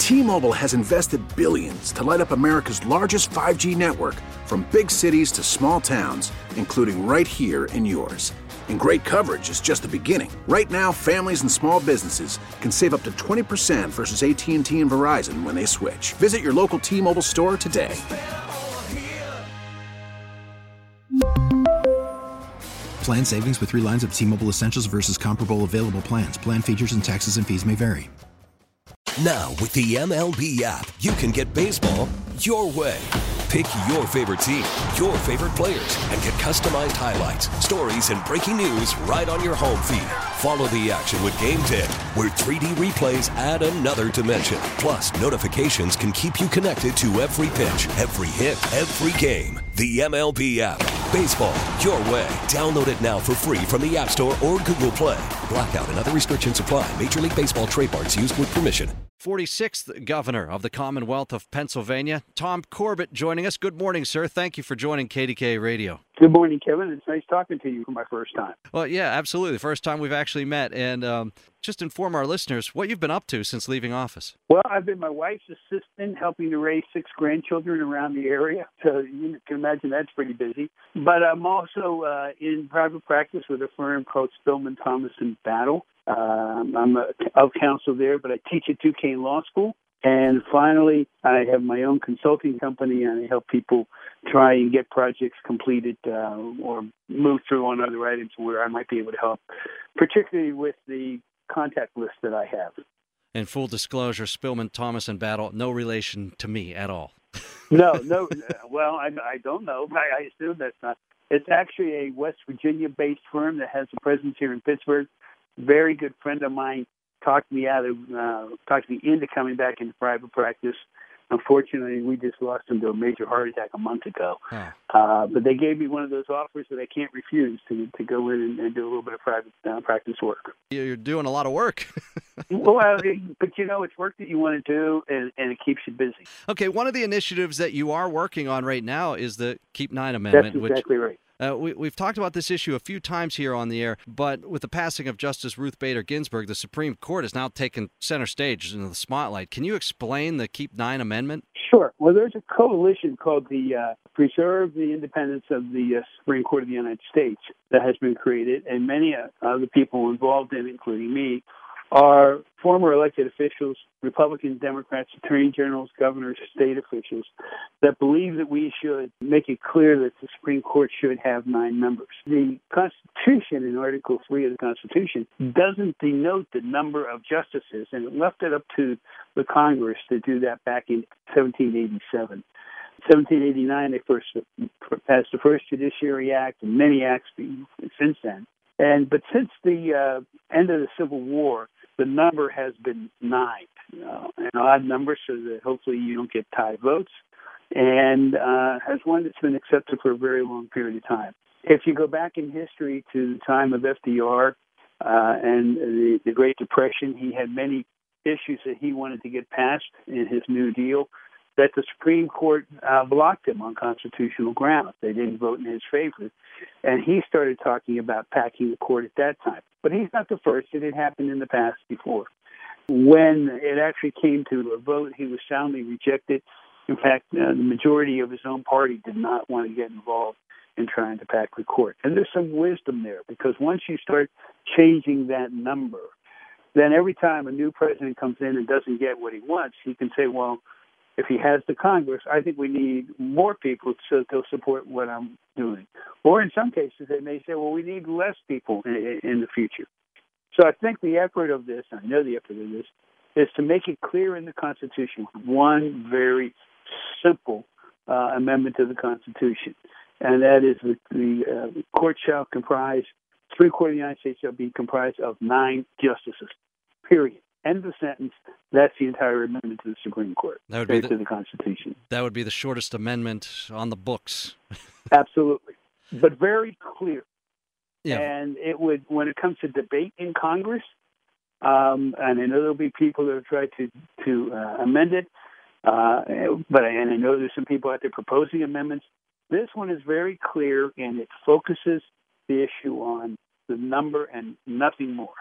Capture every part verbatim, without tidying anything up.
T-Mobile has invested billions to light up America's largest five G network, from big cities to small towns, including right here in yours. And great coverage is just the beginning. Right now, families and small businesses can save up to twenty percent versus A T and T and Verizon when they switch. Visit your local T-Mobile store today. Plan savings with three lines of T-Mobile Essentials versus comparable available plans. Plan features and taxes and fees may vary. Now, with the M L B app, you can get baseball your way. Pick your favorite team, your favorite players, and get customized highlights, stories, and breaking news right on your home feed. Follow the action with Game Day, where three D replays add another dimension. Plus, notifications can keep you connected to every pitch, every hit, every game. The M L B app. Baseball your way. Download it now for free from the App Store or Google Play. Blackout and other restrictions apply. Major League Baseball trademarks used with permission. forty-sixth Governor of the Commonwealth of Pennsylvania, Tom Corbett, joining us. Good morning, sir. Thank you for joining K D K Radio. Good morning, Kevin. It's nice talking to you for my first time. Well, yeah, absolutely. The first time we've actually met. And um, just inform our listeners what you've been up to since leaving office. Well, I've been my wife's assistant, helping to raise six grandchildren around the area. So you can imagine that's pretty busy. But I'm also uh, in private practice with a firm called Spillman, Thomas and Battle. Um, I'm a, of counsel there, but I teach at Duquesne Law School. And finally, I have my own consulting company, and I help people try and get projects completed uh, or move through on other items where I might be able to help, particularly with the contact list that I have. In full disclosure, Spillman, Thomas and Battle, no relation to me at all. no, no. Well, I, I don't know. I, I assume that's not. It's actually a West Virginia-based firm that has a presence here in Pittsburgh. Very good friend of mine talked me out of, uh, talked me into coming back into private practice. Unfortunately, we just lost him to a major heart attack a month ago. Huh. Uh, but they gave me one of those offers that I can't refuse to to go in and, and do a little bit of private uh, practice work. You're doing a lot of work. Well, but you know, it's work that you want to do, and, and it keeps you busy. Okay, one of the initiatives that you are working on right now is the Keep Nine Amendment. That's exactly which, right. Uh, we, we've talked about this issue a few times here on the air, but with the passing of Justice Ruth Bader Ginsburg, the Supreme Court has now taken center stage in the spotlight. Can you explain the Keep Nine Amendment? Sure. Well, there's a coalition called the uh, Preserve the Independence of the uh, Supreme Court of the United States that has been created, and many uh, of the people involved in it, including me, are former elected officials, Republicans, Democrats, attorney generals, governors, state officials, that believe that we should make it clear that the Supreme Court should have nine members. The Constitution, in Article three of the Constitution, doesn't denote the number of justices, and it left it up to the Congress to do that back in seventeen eighty-seven. seventeen eighty-nine, they first passed the first Judiciary Act, and many acts since then. And but since the uh, end of the Civil War, the number has been nine, uh, an odd number, so that hopefully you don't get tie votes, and uh, has one that's been accepted for a very long period of time. If you go back in history to the time of F D R uh, and the, the Great Depression, he had many issues that he wanted to get passed in his New Deal that the Supreme Court uh, blocked him on constitutional grounds. They didn't vote in his favor. And he started talking about packing the court at that time. But he's not the first. It had happened in the past before. When it actually came to a vote, he was soundly rejected. In fact, uh, the majority of his own party did not want to get involved in trying to pack the court. And there's some wisdom there, because once you start changing that number, then every time a new president comes in and doesn't get what he wants, he can say, well, if he has the Congress, I think we need more people so they'll support what I'm doing. Or in some cases, they may say, well, we need less people in, in the future. So I think the effort of this, I know the effort of this, is to make it clear in the Constitution, one very simple uh, amendment to the Constitution, and that is the, the uh, court shall comprise, Supreme Court of the United States shall be comprised of nine justices, period. End of sentence. That's the entire amendment to the Supreme Court. That would be the, to the Constitution. That would be the shortest amendment on the books. Absolutely, but very clear. Yeah. And it would, when it comes to debate in Congress, um, and I know there'll be people that have tried to to uh, amend it, uh, but and I know there's some people out there proposing amendments. This one is very clear, and it focuses the issue on the number and nothing more.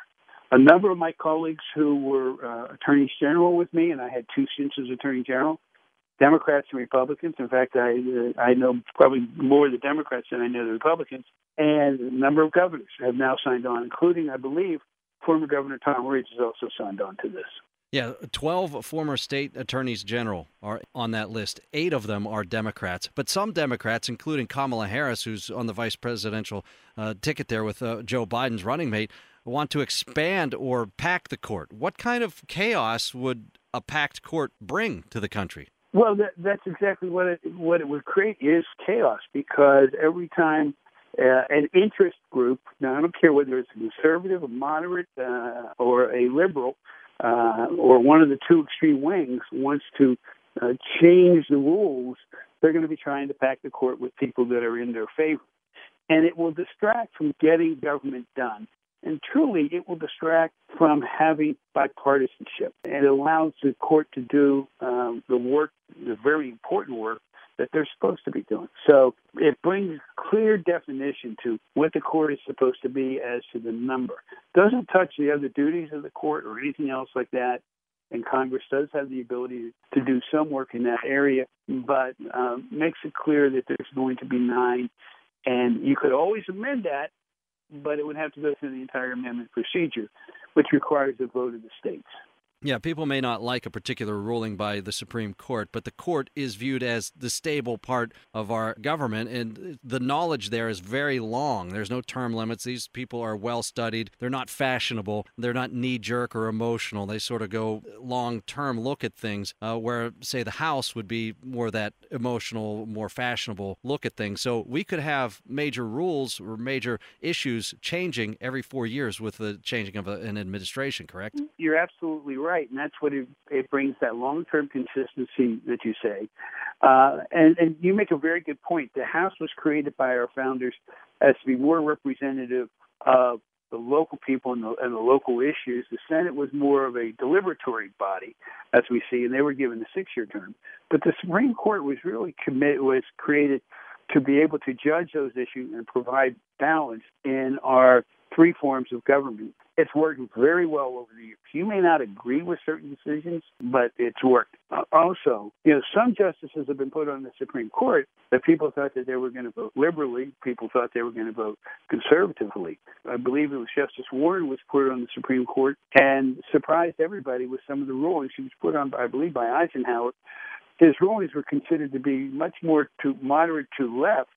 a number of my colleagues who were uh, attorneys general with me, and I had two stints as attorney general, Democrats and Republicans. In fact, I uh, I know probably more of the Democrats than I know the Republicans. And a number of governors have now signed on, including, I believe, former Governor Tom Ridge has also signed on to this. Yeah, twelve former state attorneys general are on that list. Eight of them are Democrats. But some Democrats, including Kamala Harris, who's on the vice presidential uh, ticket there with uh, Joe Biden's running mate, want to expand or pack the court. What kind of chaos would a packed court bring to the country? Well, that, that's exactly what it, what it would create is chaos, because every time uh, an interest group, now I don't care whether it's a conservative, a moderate, uh, or a liberal, uh, or one of the two extreme wings wants to uh, change the rules, they're going to be trying to pack the court with people that are in their favor. And it will distract from getting government done. And truly, it will distract from having bipartisanship. And it allows the court to do um, the work, the very important work that they're supposed to be doing. So it brings clear definition to what the court is supposed to be as to the number. Doesn't touch the other duties of the court or anything else like that. And Congress does have the ability to do some work in that area, but um, makes it clear that there's going to be nine. And you could always amend that, but it would have to go through the entire amendment procedure, which requires a vote of the states. Yeah, people may not like a particular ruling by the Supreme Court, but the court is viewed as the stable part of our government, and the knowledge there is very long. There's no term limits. These people are well-studied. They're not fashionable. They're not knee-jerk or emotional. They sort of go long-term look at things, uh, where, say, the House would be more that emotional, more fashionable look at things. So we could have major rules or major issues changing every four years with the changing of a, an administration, correct? You're absolutely right. Right, and that's what it, it brings, that long-term consistency that you say. Uh, and, and you make a very good point. The House was created by our founders as to be more representative of the local people and the, and the local issues. The Senate was more of a deliberatory body, as we see, and they were given a six-year term. But the Supreme Court was really committed, was created to be able to judge those issues and provide balance in our three forms of government. It's worked very well over the years. You may not agree with certain decisions, but it's worked. Uh, also, you know, some justices have been put on the Supreme Court that people thought that they were going to vote liberally. People thought they were going to vote conservatively. I believe it was Justice Warren was put on the Supreme Court and surprised everybody with some of the rulings. He was put on, I believe, by Eisenhower. His rulings were considered to be much more to moderate to left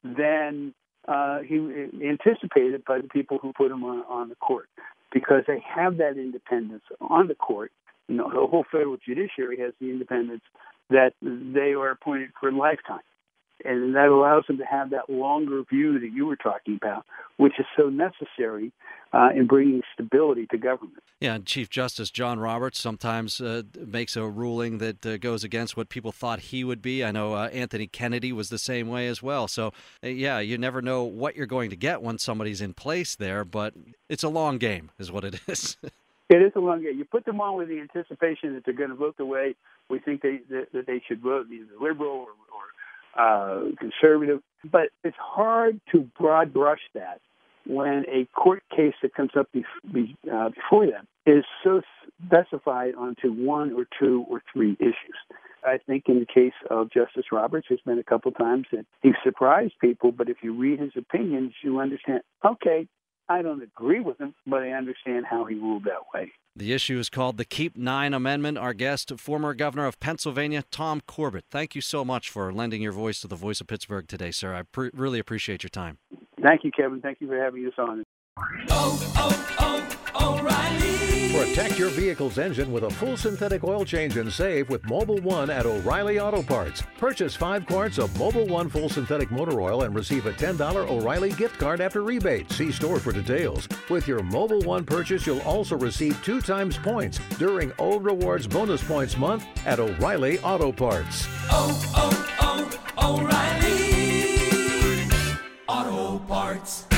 than Uh, he anticipated by the people who put him on, on the court, because they have that independence on the court. You know, the whole federal judiciary has the independence that they are appointed for a lifetime. And that allows them to have that longer view that you were talking about, which is so necessary uh, in bringing stability to government. Yeah, and Chief Justice John Roberts sometimes uh, makes a ruling that uh, goes against what people thought he would be. I know uh, Anthony Kennedy was the same way as well. So, uh, yeah, you never know what you're going to get when somebody's in place there, but it's a long game is what it is. It is a long game. You put them on with the anticipation that they're going to vote the way we think they that, that they should vote, either liberal or, or Uh, conservative, but it's hard to broad brush that when a court case that comes up be, be, uh, before them is so specified onto one or two or three issues. I think in the case of Justice Roberts, there's been a couple times that he surprised people, but if you read his opinions, you understand, okay, I don't agree with him, but I understand how he ruled that way. The issue is called the Keep Nine Amendment. Our guest, former governor of Pennsylvania, Tom Corbett. Thank you so much for lending your voice to the Voice of Pittsburgh today, sir. I pre- really appreciate your time. Thank you, Kevin. Thank you for having us on. Oh, oh, oh, O'Reilly. Protect your vehicle's engine with a full synthetic oil change and save with Mobil one at O'Reilly Auto Parts. Purchase five quarts of Mobil one full synthetic motor oil and receive a ten dollars O'Reilly gift card after rebate. See store for details. With your Mobil one purchase, you'll also receive two times points during O Rewards Bonus Points Month at O'Reilly Auto Parts. Oh, oh, oh, O'Reilly Auto Parts.